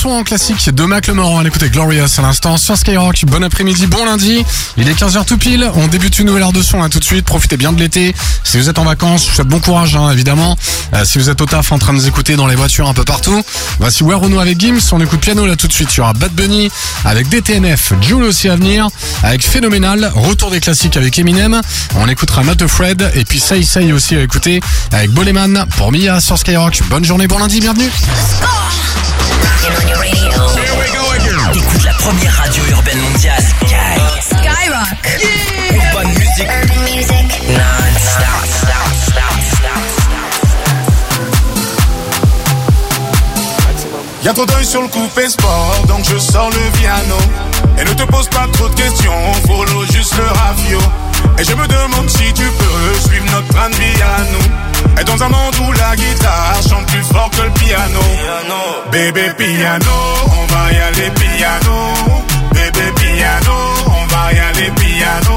son en classique de Macklemore. On écoutait Glorious à l'instant sur Skyrock. Bon après-midi, bon lundi. Il est 15h tout pile. On débute une nouvelle heure de son là tout de suite. Profitez bien de l'été. Si vous êtes en vacances, je vous souhaite bon courage évidemment. Si vous êtes au taf en train de nous écouter dans les voitures un peu partout. Voici Werono avec Gims. On écoute piano là tout de suite. Il y aura Bad Bunny avec DTNF. Jul aussi à venir avec Phénoménal. Retour des classiques avec Eminem. On écoutera Not Afraid. Et puis Say Say aussi à écouter avec Boleman pour Mia sur Skyrock. Bonne journée, bon lundi, bienvenue. Écoute la première radio urbaine mondiale. Skyrock. Yeah. Bonne musique. Urban music. Non-stop. Y'a trop d'œil sur le coupé sport, donc je sors le piano. Et ne te pose pas trop de questions, follow juste le ravio. Et je me demande si tu peux suivre notre train de vie à nous. Et dans un monde où la guitare chante plus fort que le piano. Bébé piano, on va y aller piano. Bébé piano, on va y aller piano.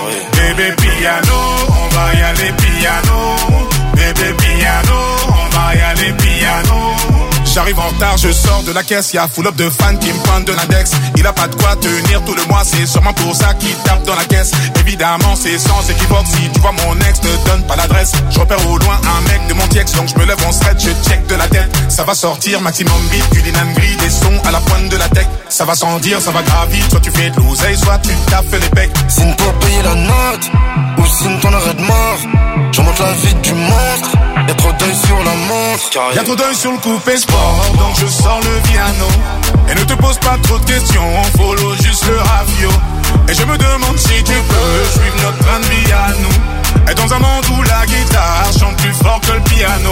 Bébé piano, on va y aller piano. Bébé piano, on va y aller piano. J'arrive en retard, je sors de la caisse, y'a full up de fans qui me pointent de l'index. Il a pas de quoi tenir tout le mois, c'est sûrement pour ça qu'il tape dans la caisse. Évidemment c'est sans équivoque, si tu vois mon ex, ne donne pas l'adresse. Je repère au loin un mec de mon tiex, donc je me lève en stretch, je check de la tête. Ça va sortir, maximum beat, du linan gris, des sons à la pointe de la tech. Ça va sans dire, ça va gravir, soit tu fais de l'oseille, soit tu tapes les pecs. Signe pour payer la note, ou signe ton arrêt de mort. Je monte la vie du monstre, y'a trop d'œil sur la montre. Y'a trop d'œil sur le coupé sport, donc je sors le piano. Et ne te pose pas trop de questions, follow juste le ravio. Et je me demande si tu peux suivre notre train de vie à nous. Et dans un monde où la guitare chante plus fort que le piano.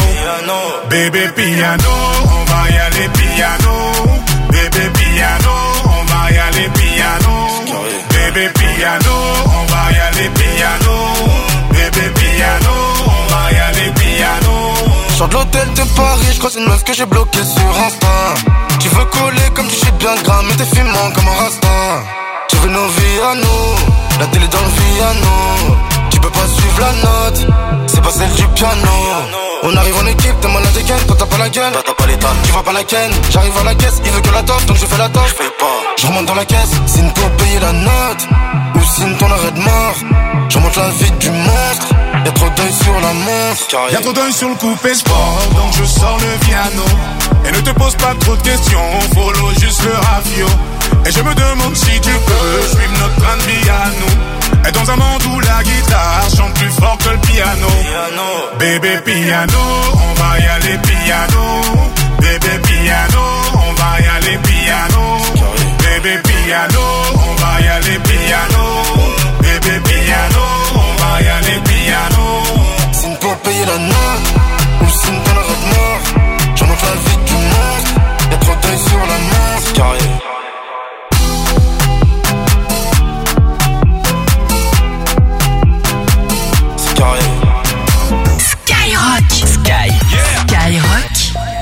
Bébé piano, on va y aller piano. Bébé piano, on va y aller piano. Bébé piano, on va y aller piano. Bébé piano, on va y aller piano. Sors de l'hôtel de Paris, je croise une meuf que j'ai bloquée sur Insta. Tu veux coller comme tu sais bien gras, mais t'es fumant comme un rasta. Tu veux nos vies à nous, la télé dans le piano. Tu peux pas suivre la note, c'est pas celle du piano. On arrive en équipe, t'es malade et ken, toi t'as pas la gueule, t'as pas l'état, tu vois pas la ken. J'arrive à la caisse, il veut que la toffe, donc je fais la toffe. Je fais pas, je remonte dans la caisse, signe pour payer la note, ou signe ton arrêt de mort. Je remonte la vie du monstre, y'a trop d'œil sur la montre. Y'a trop d'œil sur le coupé sport, donc je sors le piano. Et ne te pose pas trop de questions, follow juste le ravio. Et je me demande si tu peux suivre notre train de vie à nous. Et dans un monde où la guitare chante plus fort que le piano. Bébé piano, on va y aller piano. Bébé piano, on va y aller piano. Bébé piano, on va y aller piano. Bébé piano, on va y aller piano. Signe pour payer la note, ou signe ton arrêt de mort. Je monte la vie du monstre, y'a trop d'œil sur la montre. Carré. Skyrock. Skyrock.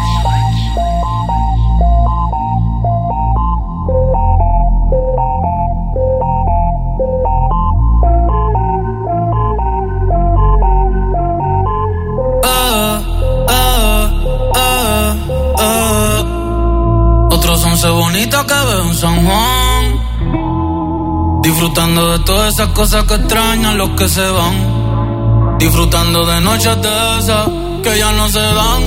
Otros 11 bonitos que veo en San Juan, disfrutando de todas esas cosas que extrañan los que se van, disfrutando de noches de esas que ya no se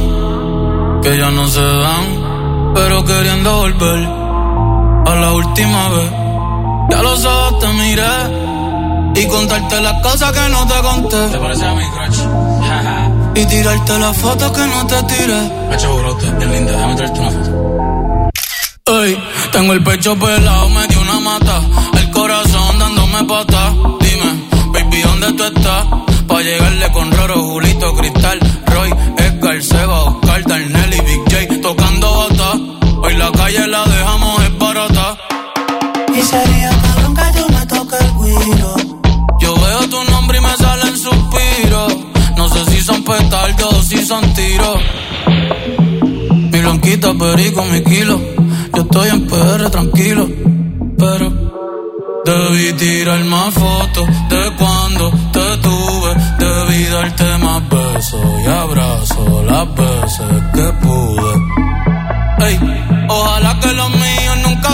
dan, pero queriendo volver a la última vez. Ya los ojos te miré y contarte las cosas que no te conté. ¿Te parece a mi crush? Y tirarte las fotos que no te tiré. Pecho brote, bien linda, déjame traerte una foto. Ey, tengo el pecho pelado, me dio una mata, el corazón dándome patas. Dime, baby, ¿dónde tú estás? Pa' llegarle con Roro, Julito, Cristal, Roy, Edgar, Seba, Oscar, Darnell y Big J tocando bata. Hoy la calle la dejamos es barata. Y sería cabrón que yo me toque el guiro. Yo veo tu nombre y me salen suspiros. No sé si son petardos o si son tiros. Mi blanquita, perico, mi kilo. Yo estoy en PR tranquilo, pero debí tirar más fotos de cuando te tuve. Debí darte más besos y abrazos las veces que pude. Ey, ojalá que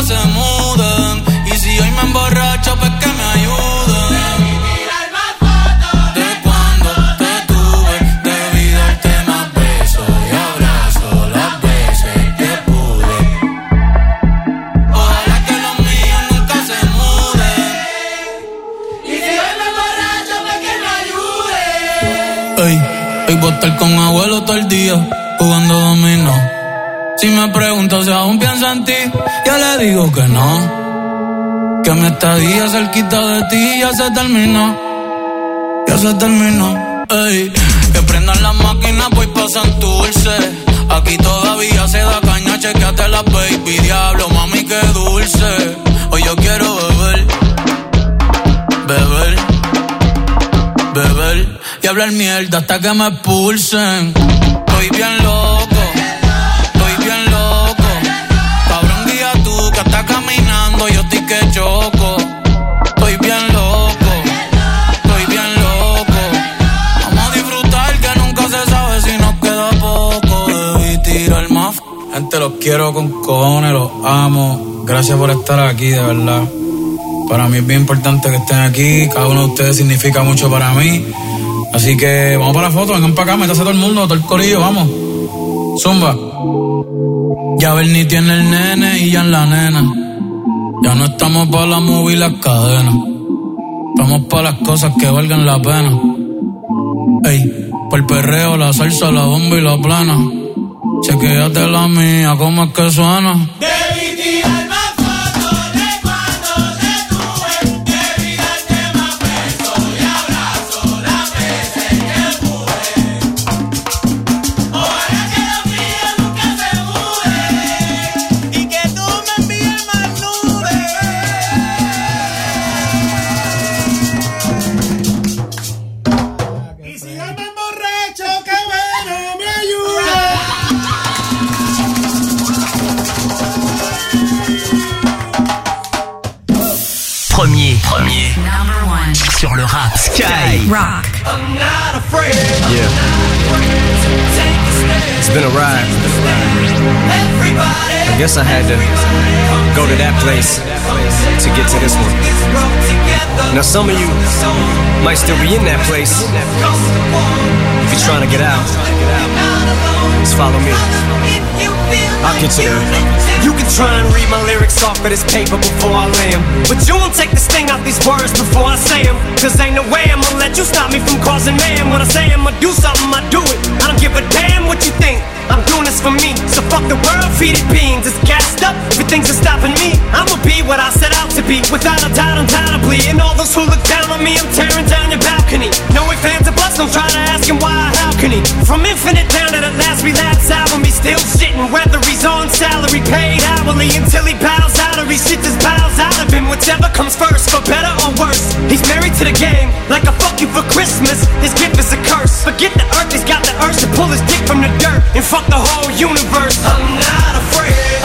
se muden. Y si hoy me emborracho, pues que me ayuden. De cuando te tuve, debí darte más besos y abrazos las veces que pude. Ojalá que los míos nunca se muden. Y si hoy me emborracho, pues que me ayuden. Ey, hoy voy a estar con abuelo todo el día jugando dominó. Si me pregunto si aún pienso en ti, yo le digo que no. Que mi estadía cerquita de ti ya se terminó. Ya se terminó. Ey, que prendan las máquinas, voy pa' Santurce. Aquí todavía se da caña, chequeate la baby. Diablo, mami, qué dulce. Hoy yo quiero beber, beber, beber y hablar mierda hasta que me expulsen. Estoy bien loco. Que está caminando, yo estoy que choco. Estoy bien loco, estoy bien loco. Vamos a disfrutar que nunca se sabe si nos queda poco. Debí tirar más. Gente, los quiero con cojones, los amo. Gracias por estar aquí, de verdad. Para mí es bien importante que estén aquí. Cada uno de ustedes significa mucho para mí. Así que vamos para la foto, vengan para acá, métase todo el mundo, todo el corillo, vamos. Zumba. Ya Bernie tiene el nene y ya en la nena. Ya no estamos para la movie y las cadenas. Estamos para las cosas que valgan la pena. Ey, por el perreo, la salsa, la bomba y la plana. Chequéate la mía, ¿cómo es que suena? Debí tirar más fotos de cuando te tuve. Debí darte más besos y abrazos las veces que pude. Ojalá que los míos nunca se muden. Y que tú me envíes más nubes. Y si yo me emborracho, qué bueno, me ayuda. Premier Number one sur le rap. Sky Rock. Yeah. It's been a ride. I guess I had to go to that place to get to this one. Now some of you might still be in that place. If you're trying to get out, just follow me. I'll get you there. You can try and read my lyrics off of this paper before I lay 'em, but you won't take the sting out these words before I say 'em. Cause ain't no way I'ma let you stop me from causing mayhem. When I say I'ma do something, I do it. I don't give a damn what you think. I'm doing this for me, so fuck the world, feed it beans. It's gassed up, everything's just stopping me. I'ma be what I set out to be, without a doubt, undoubtedly. And all those who look down on me, I'm tearing down your balcony. No ifs, ands, or buts, don't try to ask him why or how can he. From Infinite down to the last relapse album, he's still shitting, whether he's on salary, paid hourly, until he bows out or he shit just bows out of him. Whichever comes first, for better or worse. He's married to the game, like a fuck you for Christmas. His gift is a curse. Forget the earth, he's got the urge to pull his dick from the dirt and fuck the whole universe. I'm not afraid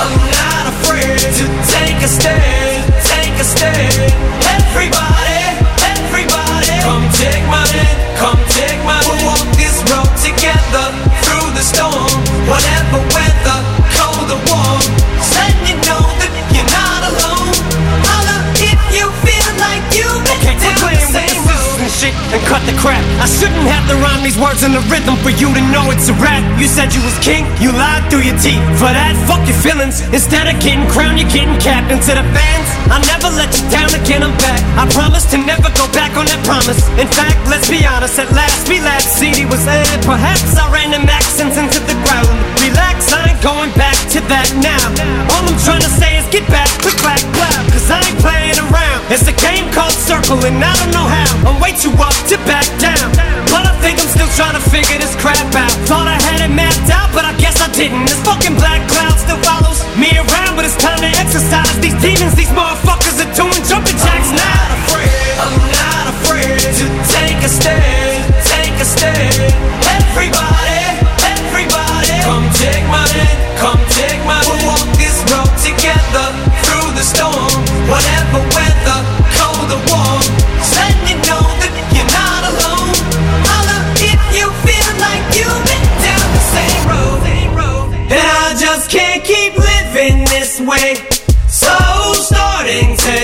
to take a stand, take a stand. Everybody, come take my hand, come take my hand. We'll walk this road together through the storm, whatever weather, cold or warm. Just letting you know that you're not alone. Holla if you feel like you've been down the same road. Shit and cut the crap. I shouldn't have to rhyme these words in the rhythm for you to know it's a rap. You said you was king, you lied through your teeth. For that, fuck your feelings. Instead of getting crowned, you're getting capped. And to the fans, I'll never let you down again, I'm back. I promise to never go back on that promise. In fact, let's be honest, at last we laughed. CD was aired, perhaps I ran them accents into the ground. Relax, I ain't going back to that now. All I'm trying to say is get back, click, clack, clap. Cause I ain't playing around. It's a game called Circle and I don't know how. I'm way too up to back down, but I think I'm still trying to figure this crap out. Thought I had it mapped out, but I guess I didn't. This fucking black cloud still follows me around, but it's time to exercise these demons. These motherfuckers are doing jumping jacks now. I'm not afraid to take a stand, take a stand. Everybody, come take my hand, come take my hand. We'll walk this road together through the storm, whatever weather, cold or warm. Just letting you know that you're not alone. Holla if you feel like you've been down the same road. And I just can't keep living this way. So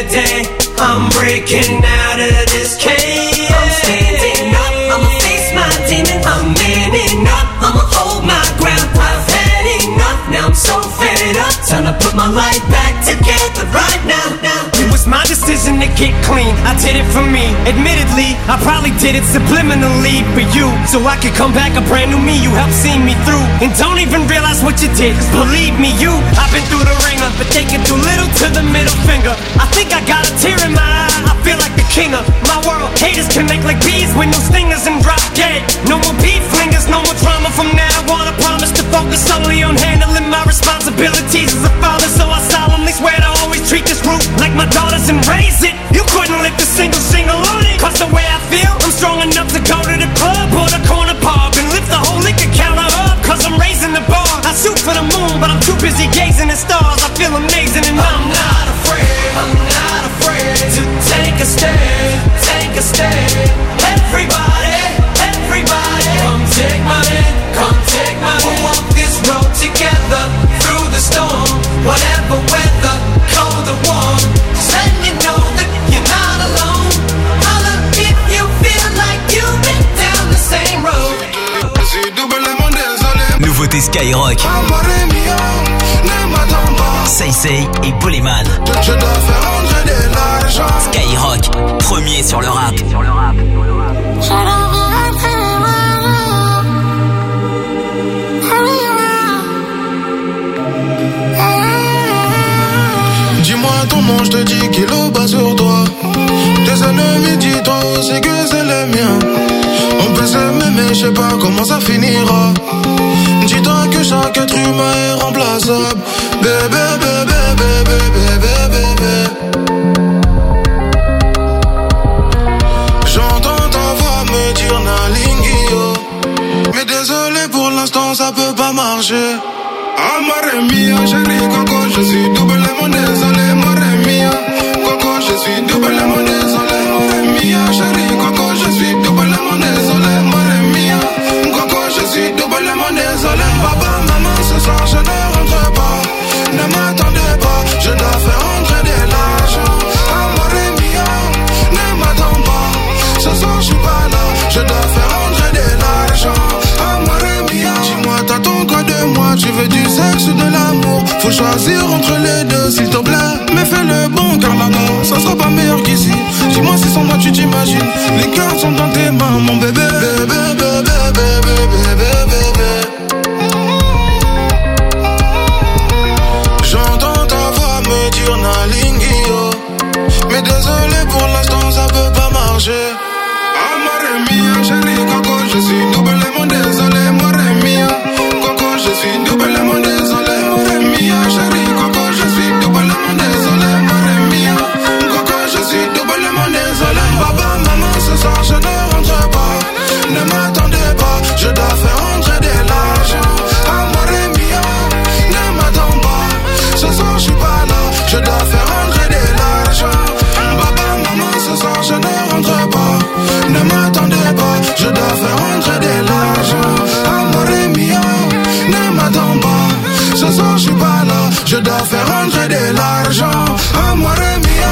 day. I'm breaking out of this cage. I'm standing up, I'ma face my demon. I'm manning up, I'ma hold my ground. I've had enough, now I'm so fed up. Time to put my life back together right now. It was my decision to get clean, I did it for me. Admittedly, I probably did it subliminally for you, so I could come back a brand new me. You helped see me through, and don't even realize what you did, 'cause believe me, I've been through the ringer, but taking too little to the middle finger. I think I got a tear in my eye, I feel like the king of my world. Haters connect like bees with no stingers and drop dead. No more beef flingers, no more drama from now on. I promise to focus solely on handling my responsibilities as a father, so I solemnly swear to always treat this group like my daughters and raise it. You couldn't lift a single shingle on it, 'cause the way I feel, I'm strong enough to go to the club or the corner pub and lift the whole liquor counter up, 'cause I'm raising the bar. I shoot for the moon, but I'm too busy gazing at stars. I feel amazing and I'm not afraid to take a stand, take a stand. Everybody, come take my hand, come take my hand. We'll walk this road together through the storm, whatever weather, cold or warm. Just letting you know that you're not alone. Holla if you feel like you've been down the same road. Nouveauté Skyrock. Say et Polyman. Skyrock, premier sur le rap. Dis-moi ton nom, je te dis qu'il est bas sur toi. Tes ennemis, dis-toi aussi que c'est les miens. On peut s'aimer mais je sais pas comment ça finira. Dis-toi que chaque être humain est remplaçable. Bébé, bébé, bébé, bébé, bébé. J'entends ta voix me dire Nalingio, mais désolé pour l'instant ça peut pas marcher. Amore mia, chérie Coco, je suis doublement désolé. Amore mia, Coco, je suis doublement désolé. Amore mia, chérie Coco, je suis doublement désolé. Amore mia, Coco, je suis doublement désolé. Papa, maman, ce soir je ne rentre pas. Ne m'attendez pas, je dois faire rentrer de l'argent. Amore mia, ne m'attends pas. Ce soir je suis pas là, je dois faire rentrer de l'argent. Amore mia, dis-moi t'attends quoi de moi? Tu veux du sexe ou de l'amour? Faut choisir entre les deux s'il te plaît. Mais fais le bon car là-bas ça sera pas meilleur qu'ici. Dis-moi si sans moi tu t'imagines. Les cœurs sont dans tes mains mon bébé. Bébé, bébé, bébé, bébé, bébé. J'entends ta voix me dire Nalingio, mais désolé pour l'instant ça peut pas marcher. Amore mia, chérie Coco, je suis doublement désolé. Amore mia, Coco, je suis doublement désolé. Amore mia, chérie Coco, je suis doublement désolé. Amore mia, Coco, je suis doublement désolé. Papa, maman, ce soir je ne rentre pas. Ne m'attendez pas, je dois faire rentrer de l'argent. Amore mia, ne m'attends pas. Ce soir je suis pas là, je dois faire rentrer de l'argent. Papa, maman, ce soir je ne rentre pas. Ne m'attendez pas, je dois faire rentrer de l'argent. Amore mia, ne m'attends pas. Ce soir je suis pas là, je dois faire rentrer de l'argent. Amore mia.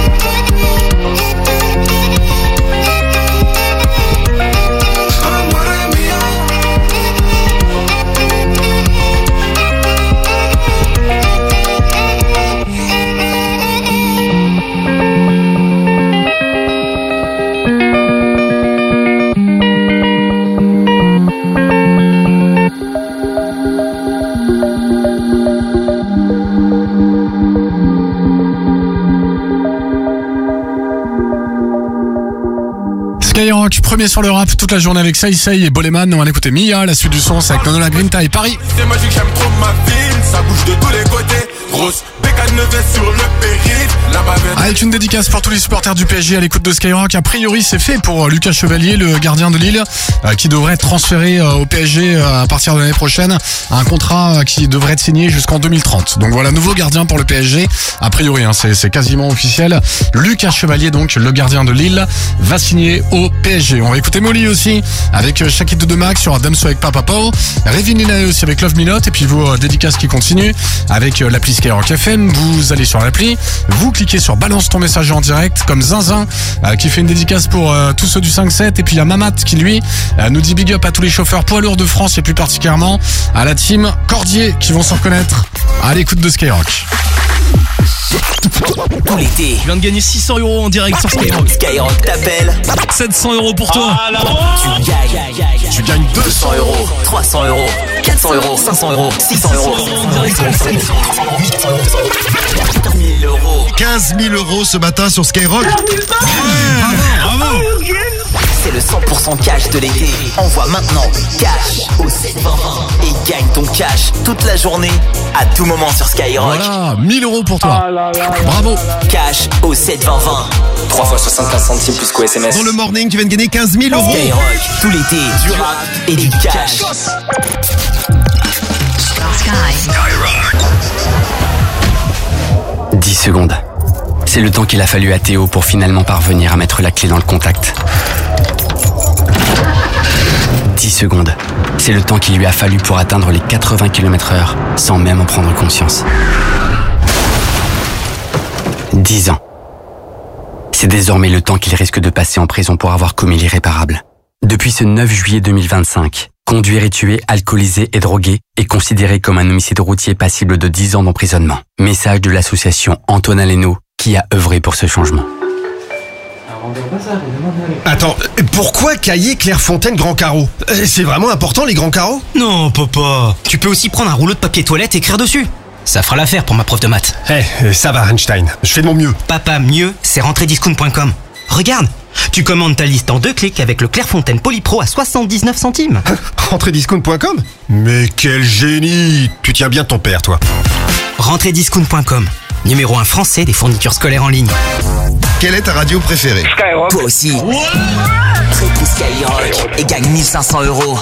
Skyrock, premier sur le rap toute la journée avec Say et Boleman. On va écouter Mia, la suite du son, c'est avec Nono La Grinta et Paris. C'est magique, j'aime trop ma ville, ça bouge de tous les côtés. Grosse bécane neveu sur le périph', la bavette. Avec une dédicace pour tous les supporters du PSG à l'écoute de Skyrock. A priori, c'est fait pour Lucas Chevalier, le gardien de Lille, qui devrait être transféré au PSG à partir de l'année prochaine. Un contrat qui devrait être signé jusqu'en 2030. Donc voilà, nouveau gardien pour le PSG. A priori, c'est quasiment officiel. Lucas Chevalier, donc le gardien de Lille, va signer au PSG. On va va écouter Molly aussi avec Shakito de Max, sur Damso avec Papa Pau, Revinina aussi avec Love Me Not, et puis vos dédicaces qui continuent avec l'appli Skyrock FM. Vous allez sur l'appli, vous cliquez sur balance ton message en direct, comme Zinzin qui fait une dédicace pour tous ceux du 5-7, et puis il y a Mamat qui lui nous dit big up à tous les chauffeurs poids lourds de France, et plus particulièrement à la team Cordier qui vont s'en reconnaître à l'écoute de Skyrock. Tout l'été. Tu viens de gagner 600 € en direct sur Skyrock. Skyrock t'appelle. 700 € pour toi. Tu gagnes 200 €, 300 €, 400 €, 500 €, 600 €. 15 000 € ce matin sur Skyrock. Bravo. C'est le 100% cash de l'été. Envoie maintenant cash au 720 et gagne ton cash toute la journée, à tout moment sur Skyrock. Voilà, 1000 € pour toi. Bravo. Cash au 720. 3 fois 75 centimes plus qu'au SMS. Dans le morning, tu viens de gagner 15 000 €. Skyrock, tout l'été, du rap et du cash. 10 secondes. C'est le temps qu'il a fallu à Théo pour finalement parvenir à mettre la clé dans le contact. 10 secondes. C'est le temps qu'il lui a fallu pour atteindre les 80 km/h sans même en prendre conscience. 10 ans. C'est désormais le temps qu'il risque de passer en prison pour avoir commis l'irréparable. Depuis ce 9 juillet 2025, conduire et tuer, alcoolisé et drogué est considéré comme un homicide routier passible de 10 ans d'emprisonnement. Message de l'association Antonin Lénaud qui a œuvré pour ce changement. Attends, pourquoi cahier Clairefontaine Grand Carreau? C'est vraiment important les grands carreaux? Non, papa. Tu peux aussi prendre un rouleau de papier toilette et écrire dessus. Ça fera l'affaire pour ma prof de maths. Ça va Einstein, je fais de mon mieux. Papa, mieux, c'est rentrediscount.com. Regarde, tu commandes ta liste en 2 clics avec le Clairefontaine Polypro à 79 centimes. Rentrediscount.com? Mais quel génie! Tu tiens bien ton père, toi. Rentrediscount.com, numéro 1 français des fournitures scolaires en ligne. Quelle est ta radio préférée? Skyrock. Toi aussi. Crée Skyrock et gagne 1500 €.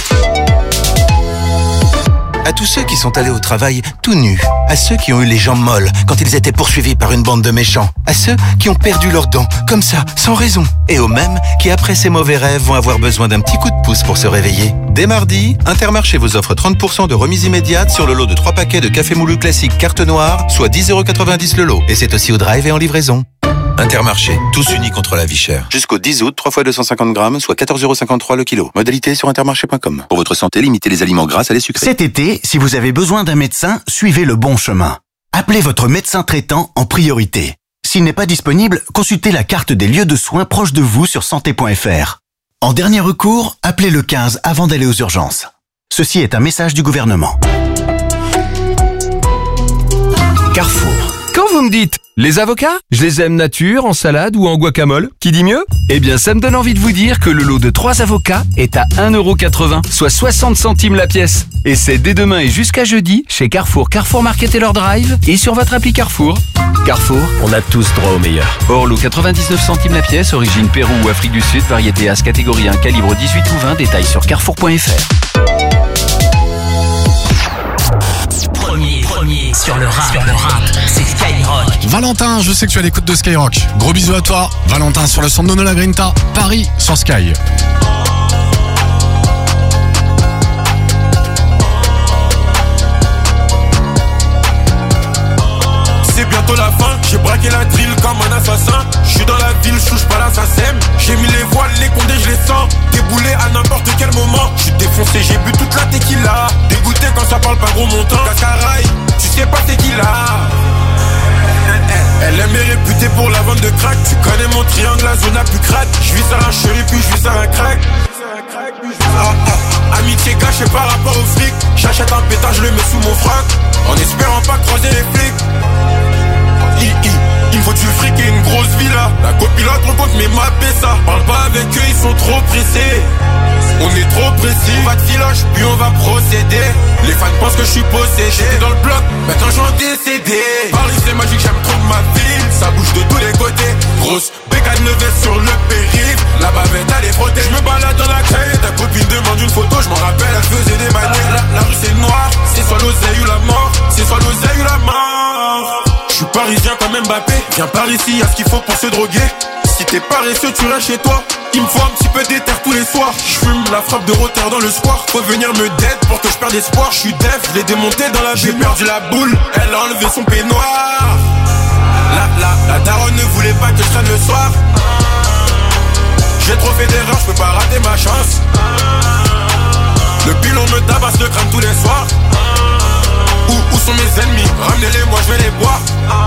À tous ceux qui sont allés au travail tout nus, à ceux qui ont eu les jambes molles quand ils étaient poursuivis par une bande de méchants, à ceux qui ont perdu leurs dents, comme ça, sans raison, et aux mêmes qui, après ces mauvais rêves, vont avoir besoin d'un petit coup de pouce pour se réveiller. Dès mardi, Intermarché vous offre 30% de remise immédiate sur le lot de 3 paquets de café moulu classique carte noire, soit 10,90 € le lot. Et c'est aussi au drive et en livraison. Intermarché, tous unis contre la vie chère. Jusqu'au 10 août, 3 fois 250 grammes, soit 14,53 € le kilo. Modalité sur intermarché.com. Pour votre santé, limitez les aliments gras à les sucrés. Cet été, si vous avez besoin d'un médecin, suivez le bon chemin. Appelez votre médecin traitant en priorité. S'il n'est pas disponible, consultez la carte des lieux de soins proches de vous sur santé.fr. En dernier recours, appelez le 15 avant d'aller aux urgences. Ceci est un message du gouvernement. Carrefour. Quand vous me dites les avocats, je les aime nature, en salade ou en guacamole, qui dit mieux? Eh bien, ça me donne envie de vous dire que le lot de 3 avocats est à 1,80 €, soit 60 centimes la pièce. Et c'est dès demain et jusqu'à jeudi chez Carrefour, Carrefour Market et leur drive et sur votre appli Carrefour. Carrefour, on a tous droit au meilleur. Orlo 99 centimes la pièce, origine Pérou ou Afrique du Sud, variété As catégorie 1, calibre 18 ou 20, détails sur carrefour.fr. Premier sur le rap, c'est Skyrock. Valentin, je sais que tu as l'écoute de Skyrock. Gros bisous à toi. Valentin sur le son de Nono La Grinta, Paris sur Sky. C'est bientôt la fin, j'ai braqué la drill comme un assassin. Je suis dans la ville, je touche pas l'assassin. J'ai mis les voiles, les condés, je les sens. Déboulé à n'importe quel moment. Je suis défoncé, j'ai bu toute la tequila. Dégoûté quand ça parle pas gros montant. Cascaraï, tu sais pas c'est qui là. Elle est réputée pour la vente de crack. Tu connais mon triangle, la zone la plus crade. Je vis sur un chéri puis je vis sur un crack. Amitié cachée par rapport au flic. J'achète un pétard, je le mets sous mon frac. En espérant pas croiser les flics. Il me faut du fric et une grosse villa. La copilote rencontre mais ma ça. Parle pas avec eux, ils sont trop pressés. On est trop précis. On va de filoche, puis on va procéder. Les fans pensent que je suis possédé. J'étais dans le bloc, maintenant j'en décédé. Paris c'est magique, j'aime trop ma ville. Ça bouge de tous les côtés. Grosse bécane levée sur le périph'. La bavette elle est frottée. Je me balade dans la caille. Ta copine demande une photo, je m'en rappelle, elle faisait des manières. La rue c'est noir, c'est soit l'oseille ou la mort. C'est soit l'oseille ou la mort. Je suis parisien quand même Mbappé, viens par ici, y'a ce qu'il faut pour se droguer. Si t'es paresseux, tu restes chez toi. Il me faut un petit peu d'éther tous les soirs. J'fume la frappe de roteur dans le square. Faut venir me dead pour que je perde espoir. J'suis def, je l'ai démonté dans la vie. J'ai perdu la boule, elle a enlevé son peignoir. La daronne ne voulait pas que je traîne le soir. J'ai trop fait d'erreurs, je peux pas rater ma chance. Le pilon me tabasse le crâne tous les soirs. Où sont mes ennemis? Ramenez-les, moi je vais les boire.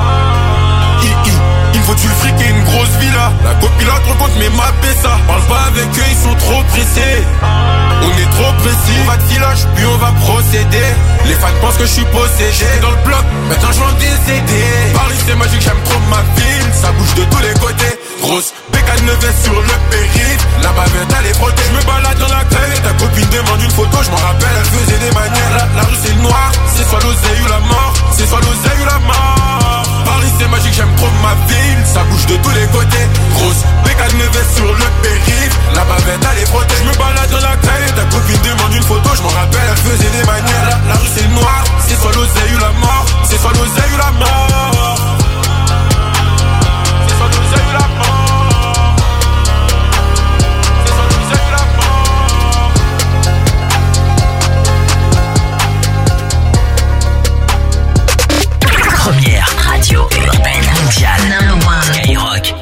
Il me faut du fric et une grosse villa. La copilote rencontre mais ma ça. Parle pas avec eux, ils sont trop pressés. On est trop précis. On va de filoche, puis on va procéder. Les fans pensent que je suis possédé. Dans le bloc, maintenant je vais en décéder. Paris c'est magique, j'aime trop ma ville. Ça bouge de tous les côtés. Grosse bécane neuvaise sur le périph'. La bavette elle est frottée. Je me balade dans la tête. Ta copine demande une photo, je m'en rappelle, elle faisait des manières. La rue c'est le noir, c'est soit l'oseille ou la mort. C'est soit l'oseille ou la mort. Paris c'est magique, j'aime trop ma ville. Ça bouge de tous les côtés. Grosse bécane neuvaise sur le périph'. La bavette elle est frottée. Je me balade dans la tête. Ta copine demande une photo, je m'en rappelle, elle faisait des manières. La rue c'est le noir, c'est soit l'oseille ou la mort. C'est soit l'oseille ou la mort. C'est soit l'oseille ou la mort. Première radio urbaine mondiale. Skyrock.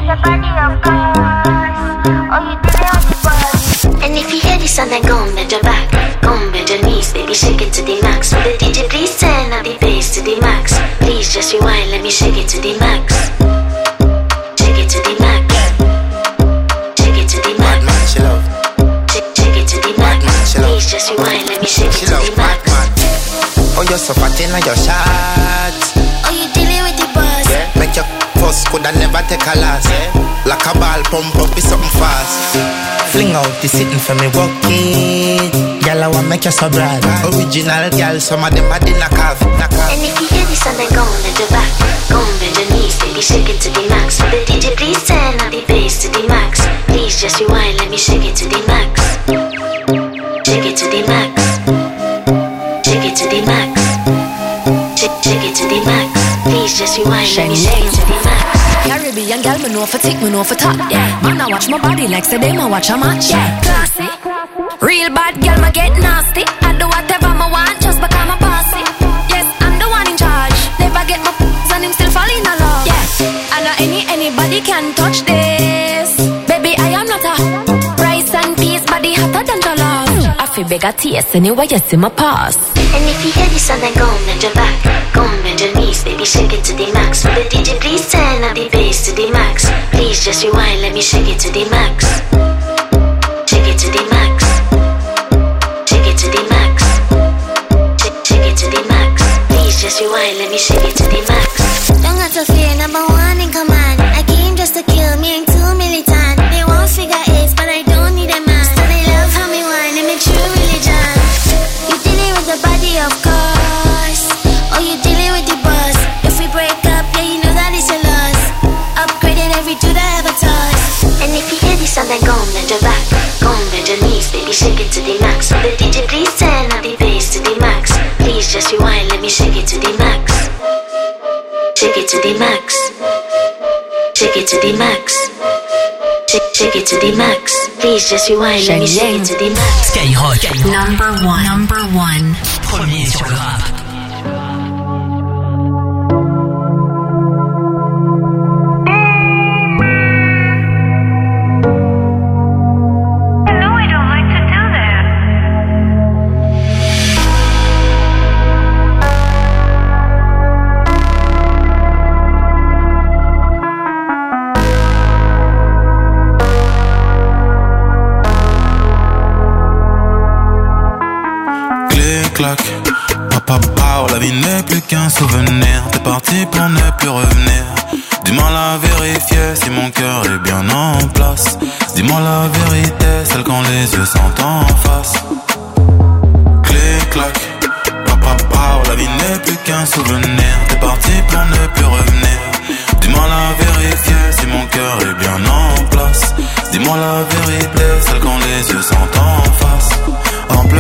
And if you hear this song, then go bend your back, go bend your knees, baby, shake it to the max. Will the DJ please turn up the bass to the max? Please just rewind, let me shake it to the max. Shake it to the max. Shake it to the max. Shake it to the max. Please just rewind, let me shake it to the max. Oh, you're so fat in your shots. Oh, you dealing with the boss? Yeah. Make your first could I never take a loss. Yeah. Like a ball pump up with something fast. Fling out the sitting for me walk it. Girl, I want make you so broad. Original girl, some of them are the knockoff. And if you hear this song, then go bend your back, go bend your knees, baby, shake it to the max. Will the DJ please turn up the bass to the max? Please just rewind, let me shake it to the max. Shake it to the max. Shake it to the max. Shake it to the max. Please just rewind, let me shake it to the max. Caribbean girl, me know for tick, me know for top. Yeah, man, I watch my body like say they ma watch a match. Yeah, classy. Real bad girl, ma get nasty. I do whatever I want just because I'm bossy. Yes, I'm the one in charge. Never get my and him still fall in love. Yeah, I know anybody can touch this. Baby, I am not a rice and peas, body hotter than the love. I feel big at taste anyway, you see my pass. And if you hear this song, then go bend your back, go bend your knees, baby, shake it to the max. Will the DJ please turn up the bass to the max? Please just rewind, let me shake it to the max. Shake it to the max. Shake it to the max. Shake it to the max. Please just rewind, let me shake it to the max. Don't got to fear, number one in command. I came just to kill me, ain't too militant. They won't figure it, but I don't need a man. So they love how me whine, and me true religion. You dealing with the body, of course. Or you dealing with the boss. If we break up, yeah, you know that it's a loss. Upgraded every dude I ever tossed. And if you hear this song, then go bend your back, go bend your knees, baby, shake it to the max. Will the DJ please turn up the bass to the max? Please just rewind, let me shake it to the max. Shake it to the max. Shake it to the max. Shake it to the max. Please just rewind, let me shake it to the max. Skyrock. Number one. Premier sur le rap. La vie n'est plus qu'un souvenir. T'es parti pour ne plus revenir. Dis-moi la vérité, si mon cœur est bien en place. Dis-moi la vérité, celle quand les yeux sont en face. Clic clac, la vie n'est plus qu'un souvenir. T'es parti pour ne plus revenir. Dis-moi la vérité, si mon cœur est bien en place. Dis-moi la vérité, celle quand les yeux sont en face. En pleurs sans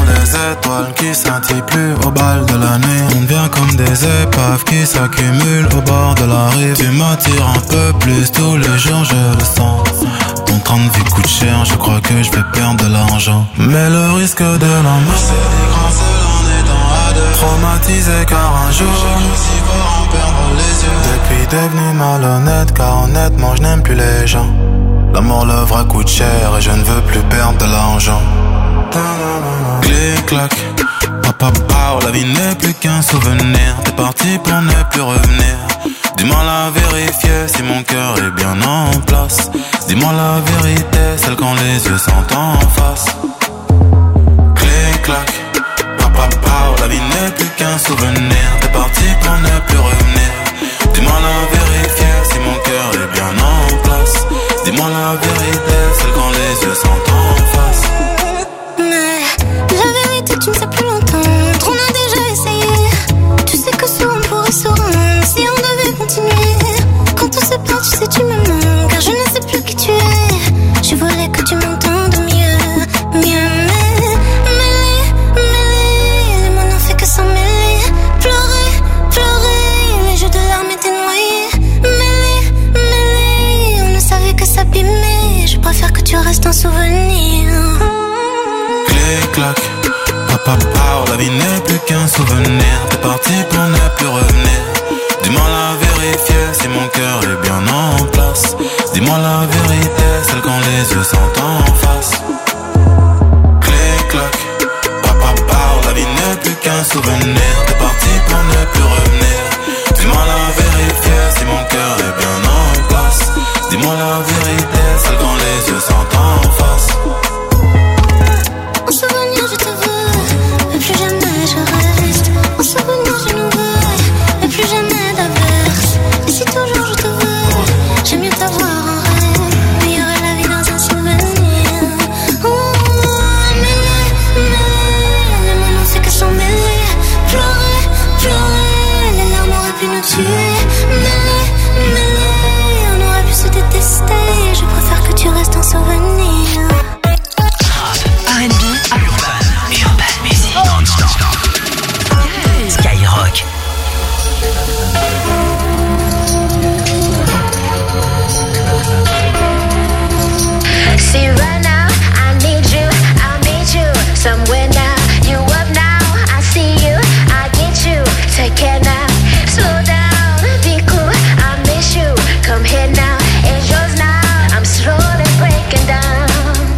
les étoiles qui scintillent plus au bal de la nuit. On devient comme des épaves qui s'accumulent au bord de la rive. Tu m'attires un peu plus tous les jours, je le sens. Ton train de vie coûte cher, je crois que je vais perdre de l'argent. Mais le risque de l'amour, c'est d'écran seul en étant à deux. Traumatisé car un jour, je me suis voir en perdre les yeux. Depuis devenu malhonnête, car honnêtement je n'aime plus les gens. L'amour, le vrai coûte cher et je ne veux plus perdre de l'argent. Clic clac, papa pow, la vie n'est plus qu'un souvenir. T'es parti pour ne plus revenir. Dis-moi la vérité, si mon cœur est bien en place. Dis-moi la vérité, celle quand les yeux sont en face. Clic clac, papa pow, la vie n'est plus qu'un souvenir. T'es parti pour ne plus revenir. Dis-moi la vérité, si mon cœur est bien en place. Dis-moi la vérité, celle quand les yeux sont en face. Mais la vérité tu ne sais plus l'entendre. On a déjà essayé. Tu sais que souvent on pourrait se rendre si on devait continuer. Quand on se perd tu sais tu me manques. Car je ne sais plus qui tu es. Je voulais que tu m'entendes mieux. Mais les mots n'ont fait que s'en mêler. Pleurer, les jeux de larmes étaient noyés. Mêler, on ne savait que s'abîmer. Je préfère que tu restes un souvenir. Clic clac, papa pow, la vie n'est plus qu'un souvenir. T'es parti pour ne plus revenir. Dis-moi la vérité, si mon cœur est bien en place. Dis-moi la vérité, celle quand les yeux sont en face. Clic clac, papa pow, la vie n'est plus qu'un souvenir. T'es parti pour ne plus revenir. Dis-moi la vérité, si mon cœur est bien en place. Dis-moi la vérité, celle quand les yeux sont en face. En souvenir je te veux, mais plus jamais je reste. En souvenir je nous veux, mais plus jamais d'averse. Et si toujours je te veux, j'aime mieux t'avoir en rêve. Meilleure est la vie dans un souvenir. Oh, mais les mots n'ont fait que s'en mêler. Pleurer, les larmes auraient pu nous tuer. Mais on aurait pu se détester. Je préfère que tu restes un souvenir. R&B, Urban Music, non-stop. Skyrock. See right now, I need you, I'll meet you somewhere now. You up now, I see you, I get you. Take care now, slow down, be cool, I miss you. Come here now, it's yours now. I'm slowly breaking down.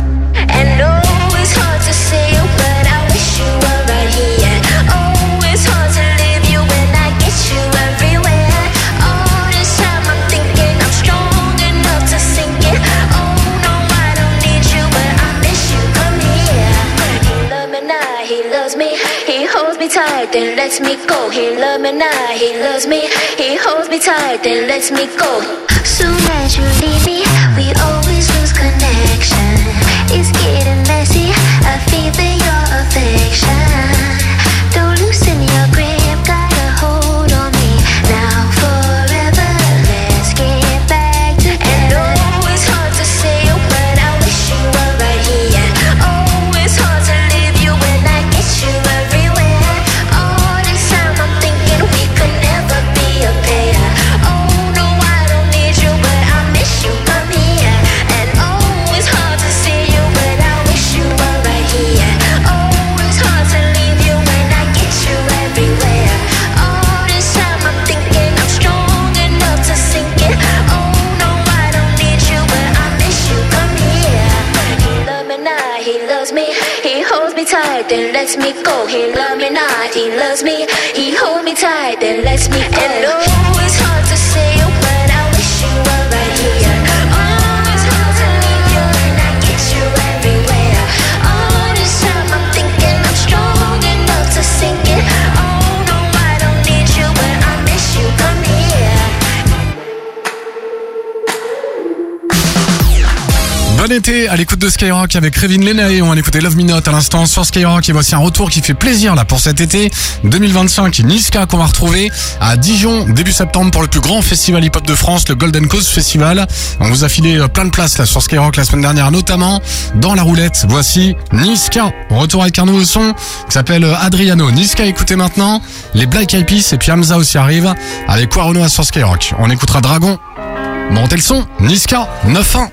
And oh, it's hard to see you, but I wish you were right here. Oh, it's hard to leave you when I get you everywhere. All this time I'm thinking I'm strong enough to sink it. Oh no, I don't need you, but I miss you. Come here. He loves me now, he loves me. He holds me tight, then lets me go. He loves me now, he loves me. He holds me tight, then lets me go. Soon as you leave me, we always lose connection. It's getting messy, I feel your affection. Don't loosen your grip, got a hold on me. Now forever, let's get back together. And oh, it's hard to see you, but I wish you were right here. Oh, it's hard to leave you when I get you everywhere. All this time I'm thinking we could never be a pair. Oh no, I don't need you, but I miss you. Come here. And oh, it's hard to see you, but I wish you were right here. Oh, it's hard to leave you when I get you everywhere. All this time I'm thinking I'm strong enough to sink it. Oh no, I don't need you, but I miss you. Come here. He loves me now, he loves me. He holds me tight, then lets me go. He loves me now, he loves me. He holds me tight, then lets me go. And oh, it's hard to see you, but I wish you were right here. Oh, it's hard to leave you when I get you everywhere. All this time I'm thinking I'm strong enough to sink it. Oh no, I don't need you, but I miss you. Come here. Bonne été à l'écoute de Skyrock avec Kevin Lenae. On va écouter Love Me Not à l'instant sur Skyrock. Et voici un retour qui fait plaisir là pour cet été 2025. Niska qu'on va retrouver à Dijon début septembre pour le plus grand festival hip-hop de France, le Golden Cause Festival. On vous a filé plein de places là sur Skyrock la semaine dernière, notamment dans la roulette. Voici Niska. On retourne avec un nouveau son qui s'appelle Adriano. Niska, écoutez maintenant les Black Eyed Peas et puis Hamza aussi arrive avec Quarono sur Skyrock. On écoutera Dragon. Montez le son, Niska, 9-1.